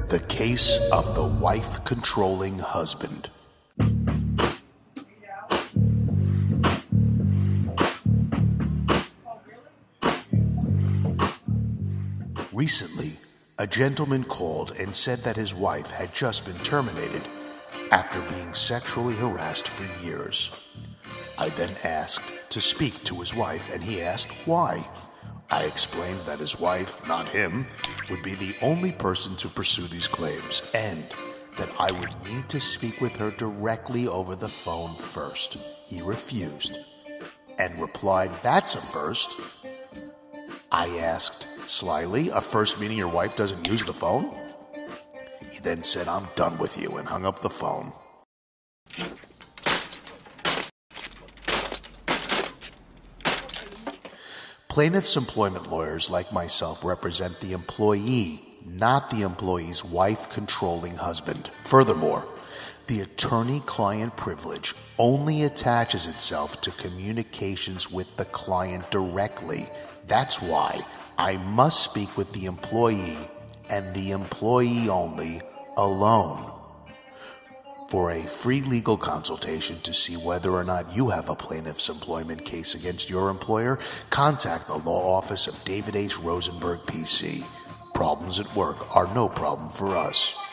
The case of the wife-controlling husband. Recently, a gentleman called and said that his wife had just been terminated after being sexually harassed for years. I then asked to speak to his wife, and he asked why. I explained that his wife, not him, would be the only person to pursue these claims, and that I would need to speak with her directly over the phone first. He refused and replied, "That's a first." I asked slyly, "A first meaning your wife doesn't use the phone?" He then said, "I'm done with you," and hung up the phone. Plaintiffs' employment lawyers like myself represent the employee, not the employee's wife-controlling husband. Furthermore, the attorney-client privilege only attaches itself to communications with the client directly. That's why I must speak with the employee and the employee only alone. For a free legal consultation to see whether or not you have a plaintiff's employment case against your employer, contact the law office of David H. Rosenberg, PC. Problems at work are no problem for us.